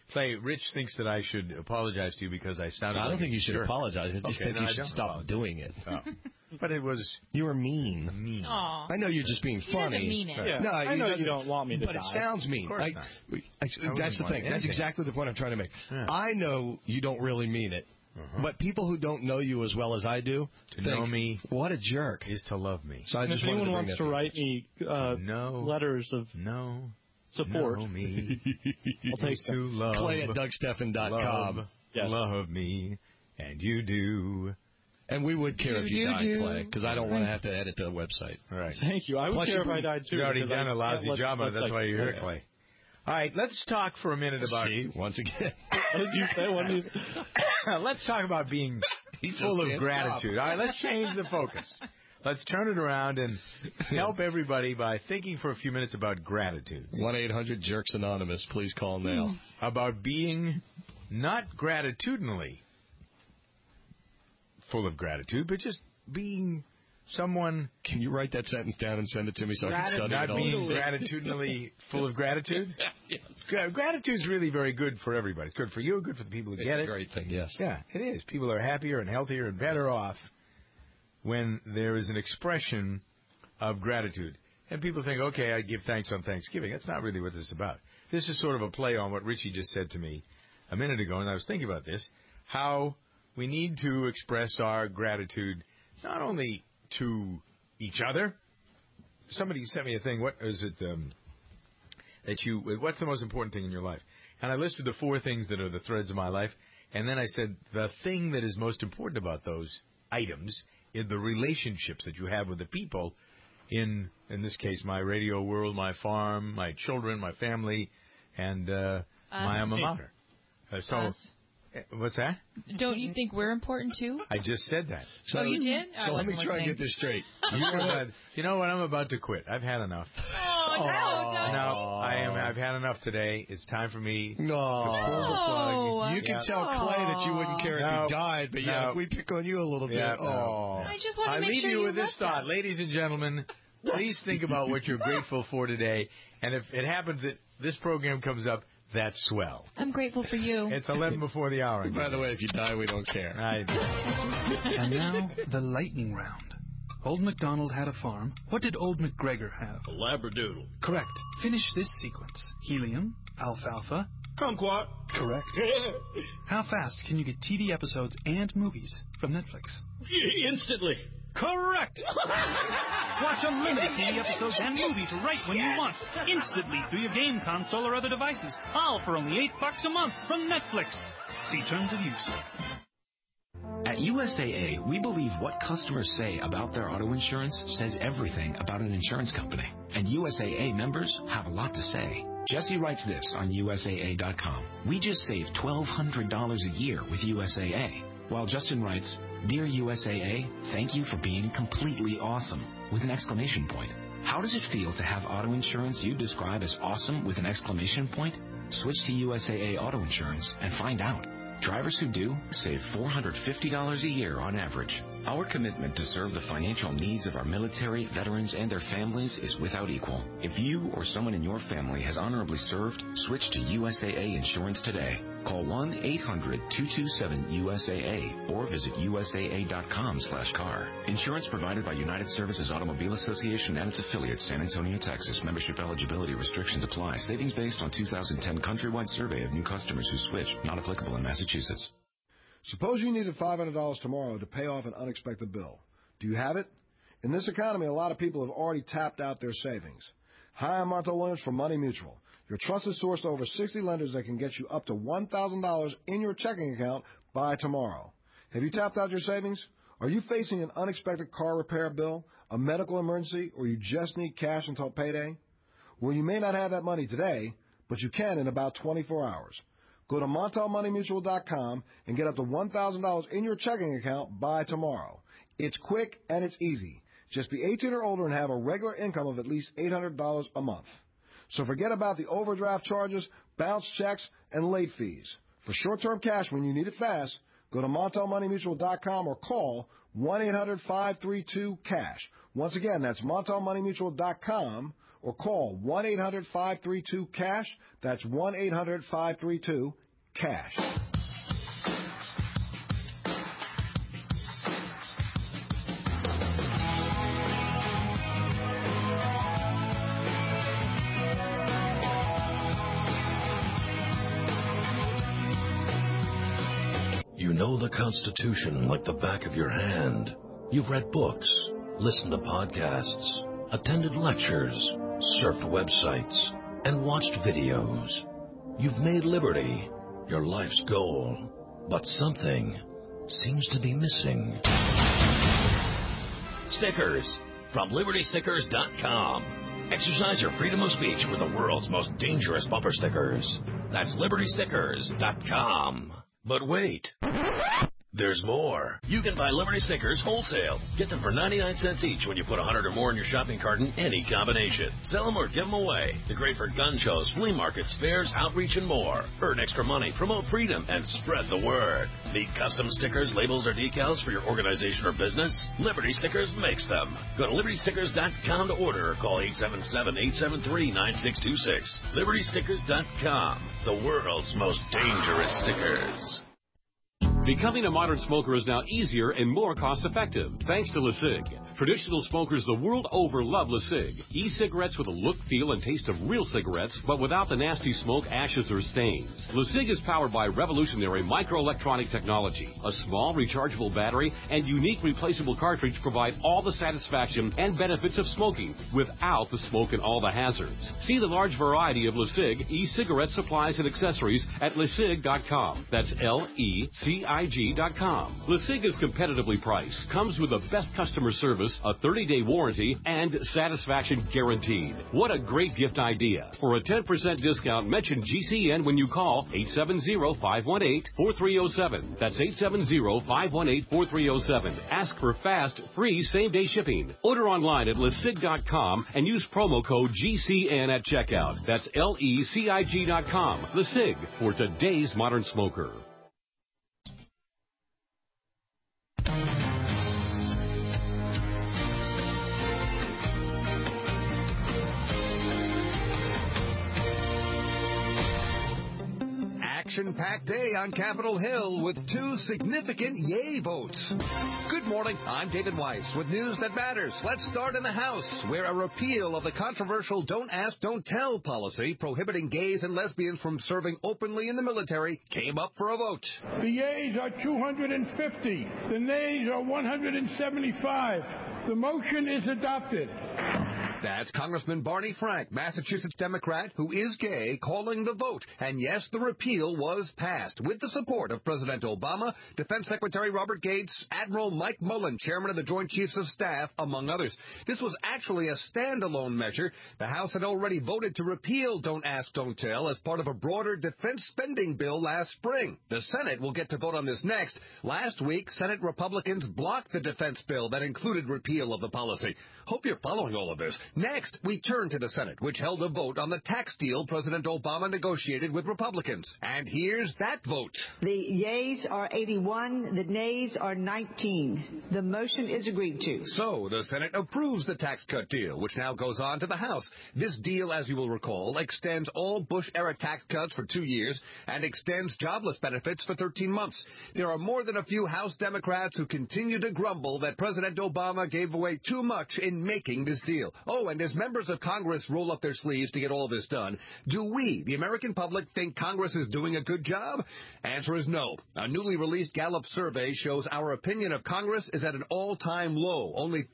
Clay, Rich thinks that I should apologize to you because I sounded. I don't like think you should jerk. apologize. I just think you should stop doing it. Oh. But it was. You were mean. Aw. I know you're just being funny. He doesn't mean it. Yeah. No, I know you don't want me to but die. it sounds mean. Of course not. That's the thing. That's exactly the point I'm trying to make. Yeah. I know you don't really mean it. But people who don't know you as well as I do know me, what a jerk, is to love me. So I And just if anyone wanted wants to to write me letters of support, know me, I'll take to love, Clay at DougSteffen.com. Love me, and you do. And we would care if you died, Clay, because I don't want to have to edit the website. All right. Thank you. I would care if I died too. You've already because done I a lousy can't let job on it. the That's why you're here, Clay. All right, let's talk for a minute about. See, once again. What did you say? What did you say? Let's talk about being full of gratitude. All right, let's change the focus. Let's turn it around and help everybody by thinking for a few minutes about gratitude. 1-800-JERKS Anonymous. Please call now. About being not gratitudinally full of gratitude, but just being someone. Can you write that sentence down and send it to me so I can study it all? Not being gratitudinally full of gratitude? Yes. Gratitude is really very good for everybody. It's good for you, good for the people who get it. It's a great thing, yes. Yeah, it is. People are happier and healthier and better off when there is an expression of gratitude. And people think, okay, I give thanks on Thanksgiving. That's not really what this is about. This is sort of a play on what Richie just said to me a minute ago, and I was thinking about this, how we need to express our gratitude not only to each other. Somebody sent me a thing. What is it what's the most important thing in your life? And I listed the 4 things that are the threads of my life, and then I said the thing that is most important about those items is the relationships that you have with the people in this case, my radio world, my farm, my children, my family, and my alma mater. What's that? Don't you think we're important too? I just said that. So you did? So let me try and get this straight. You know what? I'm about to quit. I've had enough. Oh, no. I've had enough today. It's time for me to pull the plug. You can tell Clay that you wouldn't care if he died, but if we pick on you a little bit. I just want to make leave sure you with this left thought. us. Ladies and gentlemen, please think about what you're grateful for today. And if it happens that this program comes up, that's swell. I'm grateful for you. It's 11 before the hour. By the way, if you die, we don't care. And now, the lightning round. Old MacDonald had a farm. What did Old MacGregor have? A Labradoodle. Correct. Finish this sequence. Helium, alfalfa. Kumquat. Correct. How fast can you get TV episodes and movies from Netflix? Instantly. Correct! Watch unlimited TV episodes and movies right when you want, instantly through your game console or other devices, all for only $8 a month from Netflix. See terms of use. At USAA, we believe what customers say about their auto insurance says everything about an insurance company. And USAA members have a lot to say. Jesse writes this on USAA.com. We just saved $1,200 a year with USAA. While Justin writes, Dear USAA, thank you for being completely awesome, with an exclamation point. How does it feel to have auto insurance you describe as awesome with an exclamation point? Switch to USAA Auto Insurance and find out. Drivers who do save $450 a year on average. Our commitment to serve the financial needs of our military, veterans, and their families is without equal. If you or someone in your family has honorably served, switch to USAA Insurance today. Call 1-800-227-USAA or visit USAA.com/car. Insurance provided by United Services Automobile Association and its affiliates, San Antonio, Texas. Membership eligibility restrictions apply. Savings based on 2010 countrywide survey of new customers who switch. Not applicable in Massachusetts. Suppose you needed $500 tomorrow to pay off an unexpected bill. Do you have it? In this economy, a lot of people have already tapped out their savings. Hi, I'm Montel Williams from Money Mutual, your trusted source to over 60 lenders that can get you up to $1,000 in your checking account by tomorrow. Have you tapped out your savings? Are you facing an unexpected car repair bill, a medical emergency, or you just need cash until payday? Well, you may not have that money today, but you can in about 24 hours. Go to MontelMoneyMutual.com and get up to $1,000 in your checking account by tomorrow. It's quick and it's easy. Just be 18 or older and have a regular income of at least $800 a month. So forget about the overdraft charges, bounce checks, and late fees. For short-term cash when you need it fast, go to MontelMoneyMutual.com or call 1-800-532-CASH. Once again, that's MontelMoneyMutual.com or call 1-800-532-CASH. That's 1-800-532-CASH. You know the Constitution like the back of your hand. You've read books, listened to podcasts, attended lectures, surfed websites, and watched videos. You've made liberty your life's goal, but something seems to be missing. Stickers from LibertyStickers.com. Exercise your freedom of speech with the world's most dangerous bumper stickers. That's LibertyStickers.com. But wait, there's more. You can buy Liberty Stickers wholesale. Get them for 99 cents each when you put 100 or more in your shopping cart in any combination. Sell them or give them away. They're great for gun shows, flea markets, fairs, outreach, and more. Earn extra money, promote freedom, and spread the word. Need custom stickers, labels, or decals for your organization or business? Liberty Stickers makes them. Go to LibertyStickers.com to order or call 877-873-9626. LibertyStickers.com, the world's most dangerous stickers. Becoming a modern smoker is now easier and more cost-effective, thanks to LeSig. Traditional smokers the world over love LeSig. E-cigarettes with a look, feel, and taste of real cigarettes, but without the nasty smoke, ashes, or stains. LeSig is powered by revolutionary microelectronic technology. A small rechargeable battery and unique replaceable cartridge provide all the satisfaction and benefits of smoking without the smoke and all the hazards. See the large variety of LeSig e-cigarette supplies and accessories at LeSig.com. That's LECIG.com. LeSig is competitively priced, comes with the best customer service, a 30-day warranty, and satisfaction guaranteed. What a great gift idea. For a 10% discount, mention GCN when you call 870-518-4307. That's 870-518-4307. Ask for fast, free, same-day shipping. Order online at LeSig.com and use promo code GCN at checkout. That's LECIG.com. LeSig, for today's modern smoker. Action-packed day on Capitol Hill with two significant yay votes. Good morning, I'm David Weiss with news that matters. Let's start in the House, where a repeal of the controversial Don't Ask, Don't Tell policy prohibiting gays and lesbians from serving openly in the military came up for a vote. The yeas are 250. The nays are 175. The motion is adopted. That's Congressman Barney Frank, Massachusetts Democrat, who is gay, calling the vote. And yes, the repeal was passed with the support of President Obama, Defense Secretary Robert Gates, Admiral Mike Mullen, Chairman of the Joint Chiefs of Staff, among others. This was actually a standalone measure. The House had already voted to repeal Don't Ask, Don't Tell as part of a broader defense spending bill last spring. The Senate will get to vote on this next. Last week, Senate Republicans blocked the defense bill that included repeal of the policy. Hope you're following all of this. Next, we turn to the Senate, which held a vote on the tax deal President Obama negotiated with Republicans. And here's that vote. The yeas are 81. The nays are 19. The motion is agreed to. So, the Senate approves the tax cut deal, which now goes on to the House. This deal, as you will recall, extends all Bush-era tax cuts for 2 years and extends jobless benefits for 13 months. There are more than a few House Democrats who continue to grumble that President Obama gave away too much in making this deal. Oh, and as members of Congress roll up their sleeves to get all this done, do we, the American public, think Congress is doing a good job? Answer is no. A newly released Gallup survey shows our opinion of Congress is at an all-time low. Only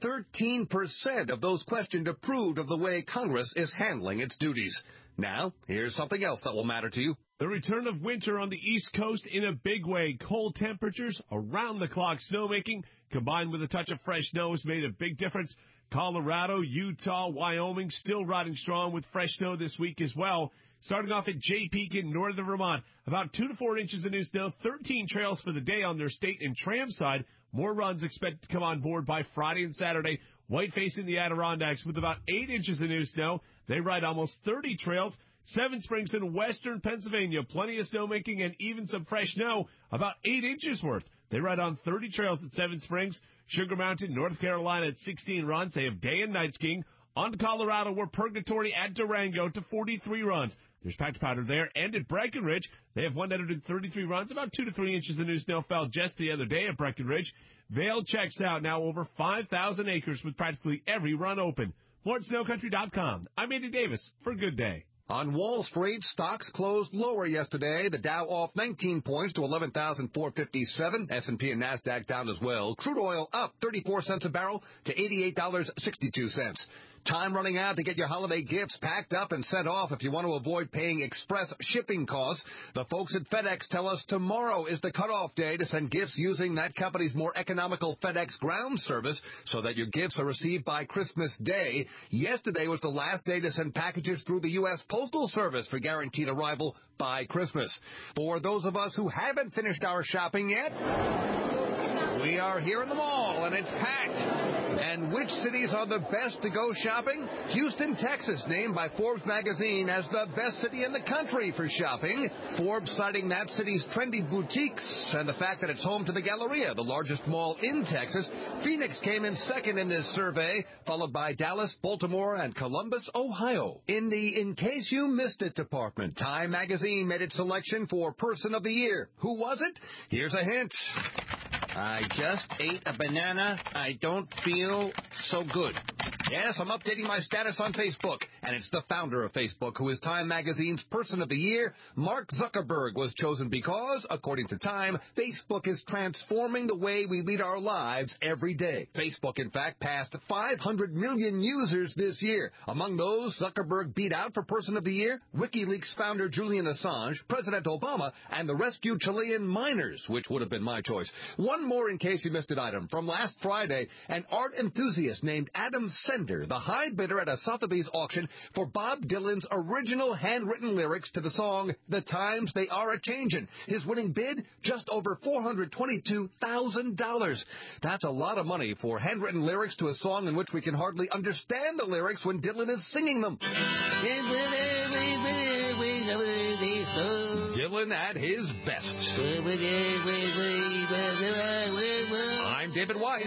13% of those questioned approved of the way Congress is handling its duties. Now, here's something else that will matter to you. The return of winter on the East Coast in a big way. Cold temperatures, around-the-clock snowmaking, combined with a touch of fresh snow has made a big difference. Colorado, Utah, Wyoming still riding strong with fresh snow this week as well. Starting off at Jay Peak in northern Vermont, about 2 to 4 inches of new snow, 13 trails for the day on their state and tram side. More runs expected to come on board by Friday and Saturday. Whiteface in the Adirondacks with about 8 inches of new snow. They ride almost 30 trails. Seven Springs in western Pennsylvania, plenty of snowmaking and even some fresh snow, about 8 inches worth. They ride on 30 trails at Seven Springs. Sugar Mountain, North Carolina at 16 runs. They have day and night skiing. On to Colorado, where Purgatory at Durango to 43 runs. There's packed powder there. And at Breckenridge, they have 133 runs, about 2 to 3 inches of new snow fell just the other day at Breckenridge. Vail checks out now over 5,000 acres with practically every run open. FortSnowCountry.com. I'm Andy Davis for Good Day. On Wall Street, stocks closed lower yesterday. The Dow off 19 points to 11,457. S&P and NASDAQ down as well. Crude oil up 34 cents a barrel to $88.62. Time running out to get your holiday gifts packed up and sent off if you want to avoid paying express shipping costs. The folks at FedEx tell us tomorrow is the cutoff day to send gifts using that company's more economical FedEx ground service so that your gifts are received by Christmas Day. Yesterday was the last day to send packages through the U.S. Postal Service for guaranteed arrival by Christmas. For those of us who haven't finished our shopping yet, we are here in the mall, and it's packed. And which cities are the best to go shopping? Houston, Texas, named by Forbes magazine as the best city in the country for shopping. Forbes citing that city's trendy boutiques and the fact that it's home to the Galleria, the largest mall in Texas. Phoenix came in second in this survey, followed by Dallas, Baltimore, and Columbus, Ohio. In the In Case You Missed It department, Time magazine made its selection for Person of the Year. Who was it? Here's a hint. I just ate a banana. I don't feel so good. Yes, I'm updating my status on Facebook, and it's the founder of Facebook who is Time Magazine's Person of the Year. Mark Zuckerberg was chosen because, according to Time, Facebook is transforming the way we lead our lives every day. Facebook, in fact, passed 500 million users this year. Among those, Zuckerberg beat out for Person of the Year WikiLeaks founder Julian Assange, President Obama, and the rescued Chilean miners, which would have been my choice. One more in case you missed it item. From last Friday, an art enthusiast named Adam Sender, the high bidder at a Sotheby's auction for Bob Dylan's original handwritten lyrics to the song The Times They Are A-Changin'. His winning bid, just over $422,000. That's a lot of money for handwritten lyrics to a song in which we can hardly understand the lyrics when Dylan is singing them. Dylan at his best. I'm David Weiss.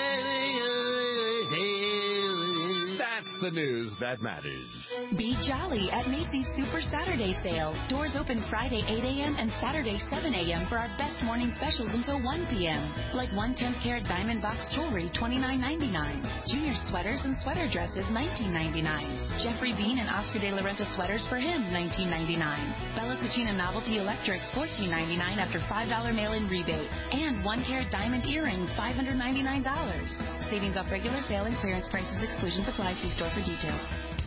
That's the news that matters. Be jolly at Macy's Super Saturday Sale. Doors open Friday 8 a.m. and Saturday 7 a.m. for our best morning specials until 1 p.m. Like 1/10 carat diamond box jewelry, $29.99. Junior sweaters and sweater dresses, $19.99. Jeffrey Bean and Oscar de la Renta sweaters for him, $19.99. Bella Cucina Novelty Electrics, $14.99 after $5 mail-in rebate. And 1 carat diamond earrings, $599. Savings off regular sale and clearance prices, exclusions apply. See store for details.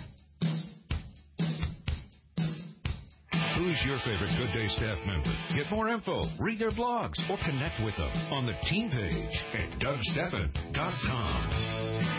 Who's your favorite Good Day staff member? Get more info, read their blogs, or connect with them on the team page at DougStephan.com.